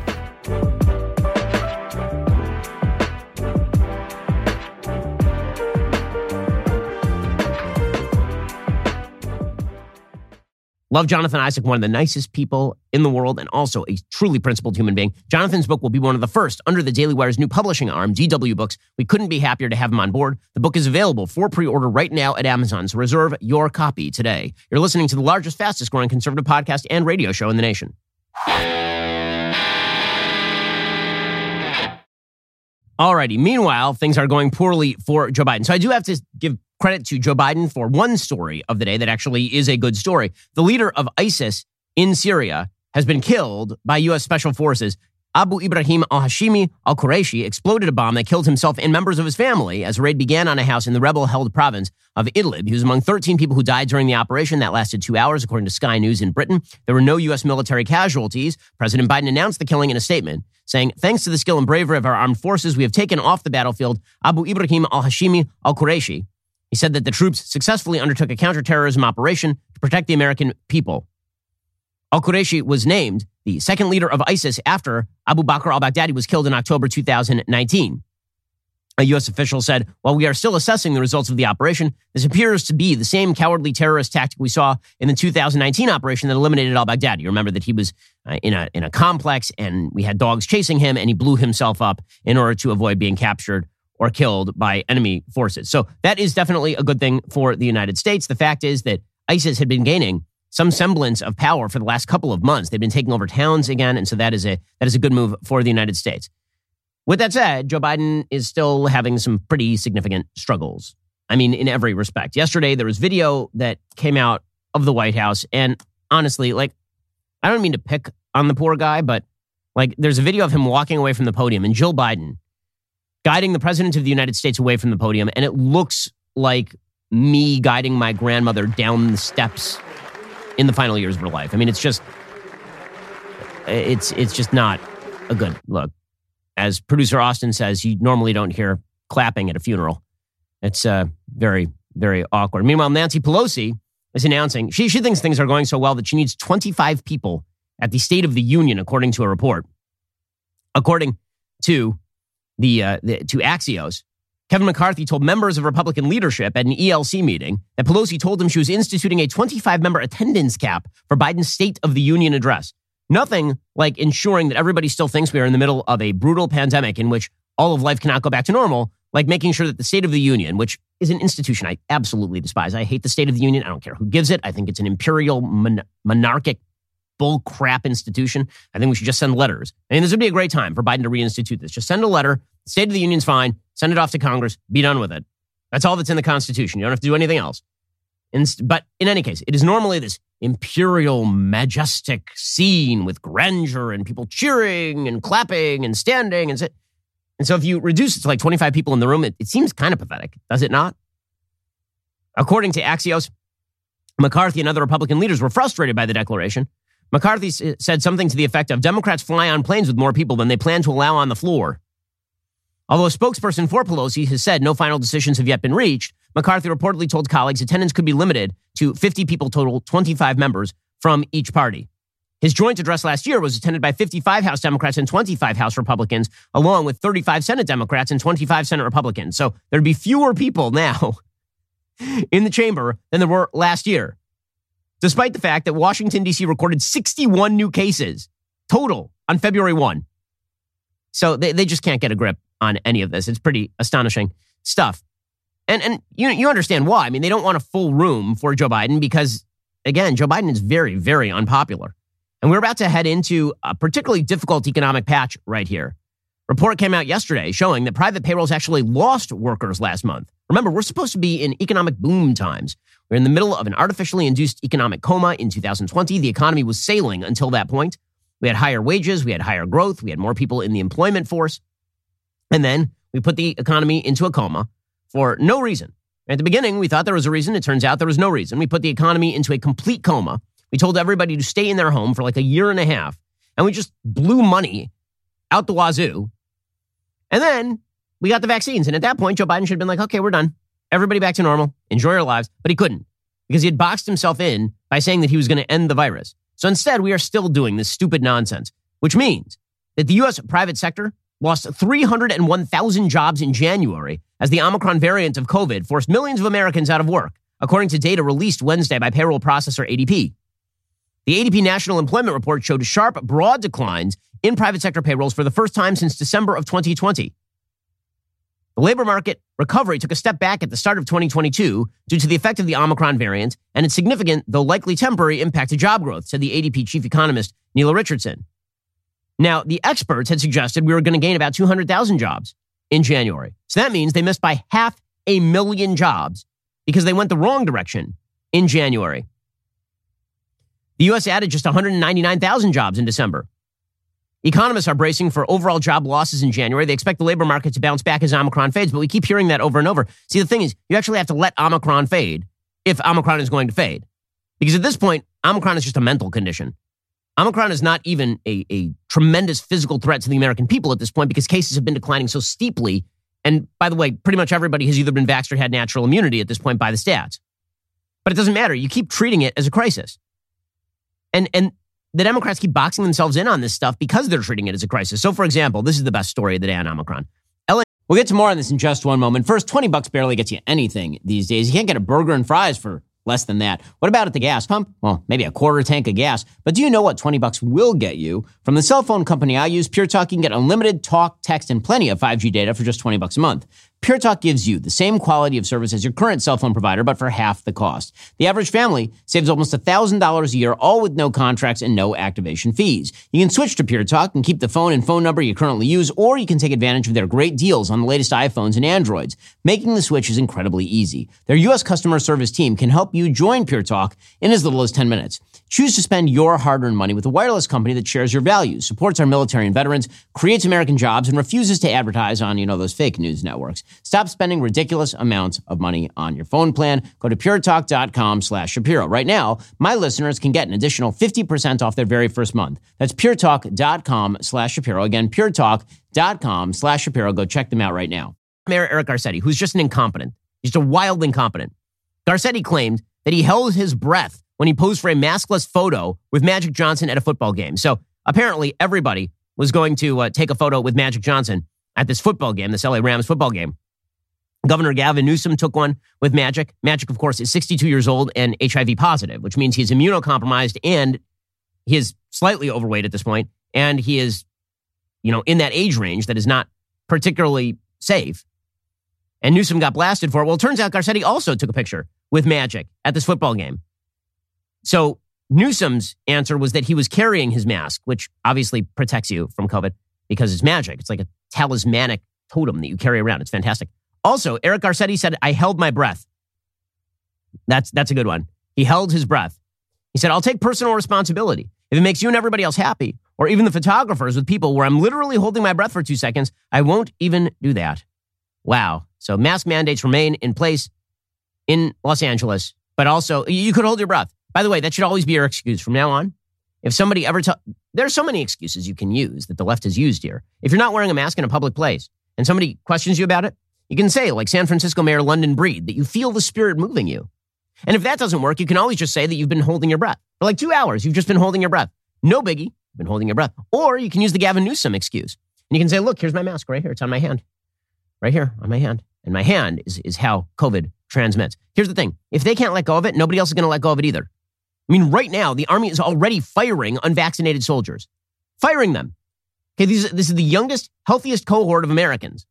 Love Jonathan Isaac, one of the nicest people in the world and also a truly principled human being. Jonathan's book will be one of the first under the Daily Wire's new publishing arm, GW Books. We couldn't be happier to have him on board. The book is available for pre-order right now at Amazon, so reserve your copy today. You're listening to the largest, fastest growing conservative podcast and radio show in the nation. Alrighty, meanwhile, things are going poorly for Joe Biden. So I do have to give credit to Joe Biden for one story of the day that actually is a good story. The leader of ISIS in Syria has been killed by U.S. Special Forces. Abu Ibrahim al-Hashimi al-Qurayshi exploded a bomb that killed himself and members of his family as a raid began on a house in the rebel-held province of Idlib. He was among 13 people who died during the operation. That lasted 2 hours, according to Sky News in Britain. There were no U.S. military casualties. President Biden announced the killing in a statement, saying, "Thanks to the skill and bravery of our armed forces, we have taken off the battlefield Abu Ibrahim al-Hashimi al-Qurayshi." He said that the troops successfully undertook a counterterrorism operation to protect the American people. Al-Qurayshi was named the second leader of ISIS after Abu Bakr al-Baghdadi was killed in October 2019. A U.S. official said, "While we are still assessing the results of the operation, this appears to be the same cowardly terrorist tactic we saw in the 2019 operation that eliminated al-Baghdadi." You remember that he was in a complex and we had dogs chasing him and he blew himself up in order to avoid being captured or killed by enemy forces. So that is definitely a good thing for the United States. The fact is that ISIS had been gaining some semblance of power for the last couple of months. They've been taking over towns again, and so that is a good move for the United States. With that said, Joe Biden is still having some pretty significant struggles. I mean, in every respect. Yesterday, there was video that came out of the White House, and honestly, I don't mean to pick on the poor guy, but there's a video of him walking away from the podium and Jill Biden guiding the president of the United States away from the podium, and it looks like me guiding my grandmother down the steps in the final years of her life. I mean, it's just not a good look. As producer Austin says, you normally don't hear clapping at a funeral. It's very, very awkward. Meanwhile, Nancy Pelosi is announcing she thinks things are going so well that she needs 25 people at the State of the Union, according to a report. According to to Axios, Kevin McCarthy told members of Republican leadership at an ELC meeting that Pelosi told him she was instituting a 25-member attendance cap for Biden's State of the Union address. Nothing like ensuring that everybody still thinks we are in the middle of a brutal pandemic in which all of life cannot go back to normal, like making sure that the State of the Union, which is an institution I absolutely despise. I hate the State of the Union. I don't care who gives it. I think it's an imperial monarchic bull crap institution. I think we should just send letters. I mean, this would be a great time for Biden to reinstitute this. Just send a letter. State of the Union's fine. Send it off to Congress. Be done with it. That's all that's in the Constitution. You don't have to do anything else. But in any case, it is normally this imperial, majestic scene with grandeur and people cheering and clapping and standing. And so if you reduce it to like 25 people in the room, it seems kind of pathetic, does it not? According to Axios, McCarthy and other Republican leaders were frustrated by the declaration. McCarthy said something to the effect of Democrats fly on planes with more people than they plan to allow on the floor. Although a spokesperson for Pelosi has said no final decisions have yet been reached, McCarthy reportedly told colleagues attendance could be limited to 50 people total, 25 members from each party. His joint address last year was attended by 55 House Democrats and 25 House Republicans, along with 35 Senate Democrats and 25 Senate Republicans. So there'd be fewer people now in the chamber than there were last year, despite the fact that Washington, D.C. recorded 61 new cases total on February 1. So they just can't get a grip on any of this. It's pretty astonishing stuff. And you understand why. I mean, they don't want a full room for Joe Biden because, again, Joe Biden is very, very unpopular. And we're about to head into a particularly difficult economic patch right here. Report came out yesterday showing that private payrolls actually lost workers last month. Remember, we're supposed to be in economic boom times. We're in the middle of an artificially induced economic coma in 2020. The economy was sailing until that point. We had higher wages, we had higher growth, we had more people in the employment force. And then we put the economy into a coma for no reason. At the beginning, we thought there was a reason. It turns out there was no reason. We put the economy into a complete coma. We told everybody to stay in their home for like a year and a half. And we just blew money out the wazoo. And then we got the vaccines. And at that point, Joe Biden should have been like, okay, we're done. Everybody back to normal. Enjoy your lives. But he couldn't because he had boxed himself in by saying that he was going to end the virus. So instead, we are still doing this stupid nonsense, which means that the U.S. private sector lost 301,000 jobs in January as the Omicron variant of COVID forced millions of Americans out of work, according to data released Wednesday by payroll processor ADP. The ADP National Employment Report showed sharp, broad declines in private sector payrolls for the first time since December of 2020. The labor market recovery took a step back at the start of 2022 due to the effect of the Omicron variant and its significant, though likely temporary, impact to job growth, said the ADP chief economist, Neela Richardson. Now, the experts had suggested we were going to gain about 200,000 jobs in January. So that means they missed by 500,000 jobs because they went the wrong direction in January. The U.S. added just 199,000 jobs in December. Economists are bracing for overall job losses in January. They expect the labor market to bounce back as Omicron fades, but we keep hearing that over and over. See, the thing is, you actually have to let Omicron fade if Omicron is going to fade. Because at this point, Omicron is just a mental condition. Omicron is not even a tremendous physical threat to the American people at this point because cases have been declining so steeply. And by the way, pretty much everybody has either been vaxxed or had natural immunity at this point by the stats. But it doesn't matter. You keep treating it as a crisis. And the Democrats keep boxing themselves in on this stuff because they're treating it as a crisis. So, for example, this is the best story of the day on Omicron. We'll get to more on this in just one moment. First, $20 barely gets you anything these days. You can't get a burger and fries for less than that. What about at the gas pump? Well, maybe a quarter tank of gas. But do you know what $20 will get you? From the cell phone company I use, Pure Talk, you can get unlimited talk, text, and plenty of 5G data for just $20 a month. Pure Talk gives you the same quality of service as your current cell phone provider, but for half the cost. The average family saves almost $1,000 a year, all with no contracts and no activation fees. You can switch to Pure Talk and keep the phone and phone number you currently use, or you can take advantage of their great deals on the latest iPhones and Androids. Making the switch is incredibly easy. Their U.S. customer service team can help you join Pure Talk in as little as 10 minutes. Choose to spend your hard-earned money with a wireless company that shares your values, supports our military and veterans, creates American jobs, and refuses to advertise on, those fake news networks. Stop spending ridiculous amounts of money on your phone plan. Go to puretalk.com/Shapiro. Right now, my listeners can get an additional 50% off their very first month. That's puretalk.com/Shapiro. Again, puretalk.com/Shapiro. Go check them out right now. Mayor Eric Garcetti, who's just an incompetent. He's just a wild incompetent. Garcetti claimed that he held his breath when he posed for a maskless photo with Magic Johnson at a football game. So apparently everybody was going to take a photo with Magic Johnson at this football game, this LA Rams football game. Governor Gavin Newsom took one with Magic. Magic, of course, is 62 years old and HIV positive, which means he's immunocompromised and he is slightly overweight at this point. And he is, in that age range that is not particularly safe. And Newsom got blasted for it. Well, it turns out Garcetti also took a picture with Magic at this football game. So Newsom's answer was that he was carrying his mask, which obviously protects you from COVID because it's magic. It's like a talismanic totem that you carry around. It's fantastic. Also, Eric Garcetti said, I held my breath. That's a good one. He held his breath. He said, I'll take personal responsibility. If it makes you and everybody else happy, or even the photographers with people where I'm literally holding my breath for 2 seconds, I won't even do that. Wow. So mask mandates remain in place in Los Angeles, but also you could hold your breath. By the way, that should always be your excuse from now on. If somebody ever there's so many excuses you can use that the left has used here. If you're not wearing a mask in a public place and somebody questions you about it, you can say, like San Francisco Mayor London Breed, that you feel the spirit moving you. And if that doesn't work, you can always just say that you've been holding your breath. For like 2 hours, you've just been holding your breath. No biggie, you've been holding your breath. Or you can use the Gavin Newsom excuse. And you can say, look, here's my mask right here. It's on my hand. Right here on my hand. And my hand is how COVID transmits. Here's the thing. If they can't let go of it, nobody else is going to let go of it either. I mean, right now, the Army is already firing unvaccinated soldiers. Firing them. Okay, this is the youngest, healthiest cohort of Americans.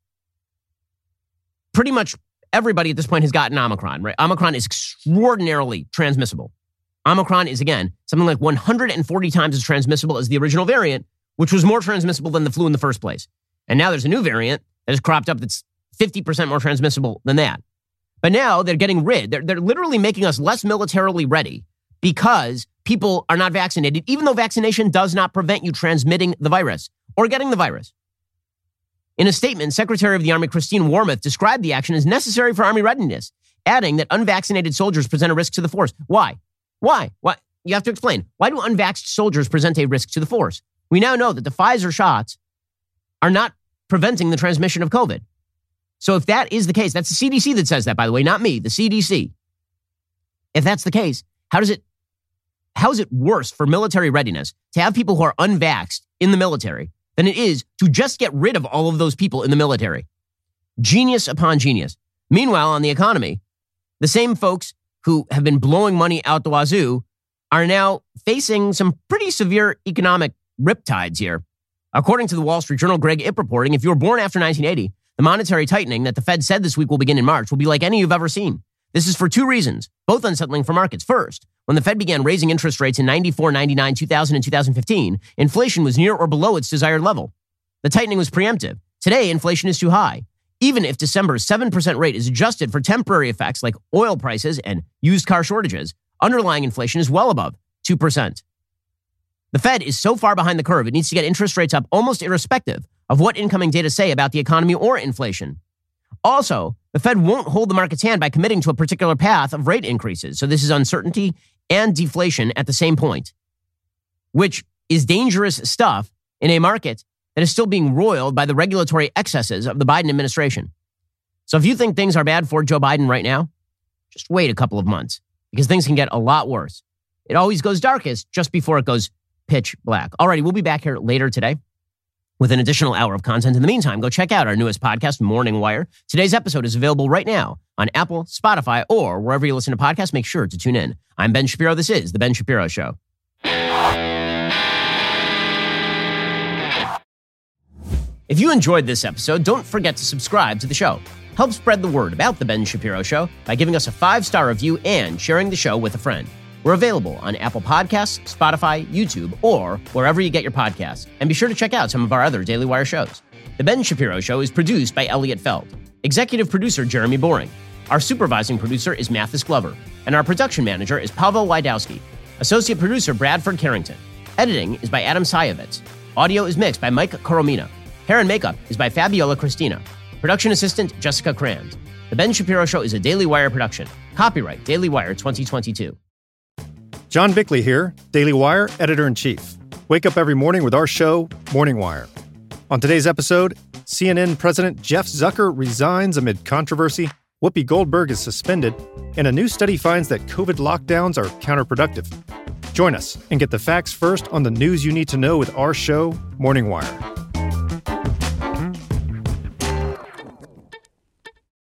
Pretty much everybody at this point has gotten Omicron, right? Omicron is extraordinarily transmissible. Omicron is, again, something like 140 times as transmissible as the original variant, which was more transmissible than the flu in the first place. And now there's a new variant that has cropped up that's 50% more transmissible than that. But now they're getting rid. They're literally making us less militarily ready because people are not vaccinated, even though vaccination does not prevent you transmitting the virus or getting the virus. In a statement, Secretary of the Army Christine Wormuth described the action as necessary for Army readiness, adding that unvaccinated soldiers present a risk to the force. Why? You have to explain. Why do unvaxxed soldiers present a risk to the force? We now know that the Pfizer shots are not preventing the transmission of COVID. So if that is the case, that's the CDC that says that, by the way, not me, the CDC. If that's the case, how is it worse for military readiness to have people who are unvaxxed in the military than it is to just get rid of all of those people in the military? Genius upon genius. Meanwhile, on the economy, the same folks who have been blowing money out the wazoo are now facing some pretty severe economic riptides here. According to the Wall Street Journal, Greg Ip reporting, if you were born after 1980, the monetary tightening that the Fed said this week will begin in March will be like any you've ever seen. This is for two reasons, both unsettling for markets. First, when the Fed began raising interest rates in 94, 99, 2000, and 2015, inflation was near or below its desired level. The tightening was preemptive. Today, inflation is too high. Even if December's 7% rate is adjusted for temporary effects like oil prices and used car shortages, underlying inflation is well above 2%. The Fed is so far behind the curve, it needs to get interest rates up almost irrespective of what incoming data say about the economy or inflation. Also, the Fed won't hold the market's hand by committing to a particular path of rate increases. So this is uncertainty and deflation at the same point, which is dangerous stuff in a market that is still being roiled by the regulatory excesses of the Biden administration. So if you think things are bad for Joe Biden right now, just wait a couple of months because things can get a lot worse. It always goes darkest just before it goes pitch black. Alrighty, we'll be back here later today with an additional hour of content. In the meantime, go check out our newest podcast, Morning Wire. Today's episode is available right now on Apple, Spotify, or wherever you listen to podcasts. Make sure to tune in. I'm Ben Shapiro. This is The Ben Shapiro Show. If you enjoyed this episode, don't forget to subscribe to the show. Help spread the word about The Ben Shapiro Show by giving us a 5-star review and sharing the show with a friend. We're available on Apple Podcasts, Spotify, YouTube, or wherever you get your podcasts. And be sure to check out some of our other Daily Wire shows. The Ben Shapiro Show is produced by Elliot Feld. Executive producer Jeremy Boring. Our supervising producer is Mathis Glover. And our production manager is Pavel Wydowski. Associate producer Bradford Carrington. Editing is by Adam Sayevitz. Audio is mixed by Mike Coromina. Hair and makeup is by Fabiola Cristina. Production assistant Jessica Crand. The Ben Shapiro Show is a Daily Wire production. Copyright Daily Wire 2022. John Bickley here, Daily Wire editor-in-chief. Wake up every morning with our show, Morning Wire. On today's episode, CNN President Jeff Zucker resigns amid controversy, Whoopi Goldberg is suspended, and a new study finds that COVID lockdowns are counterproductive. Join us and get the facts first on the news you need to know with our show, Morning Wire.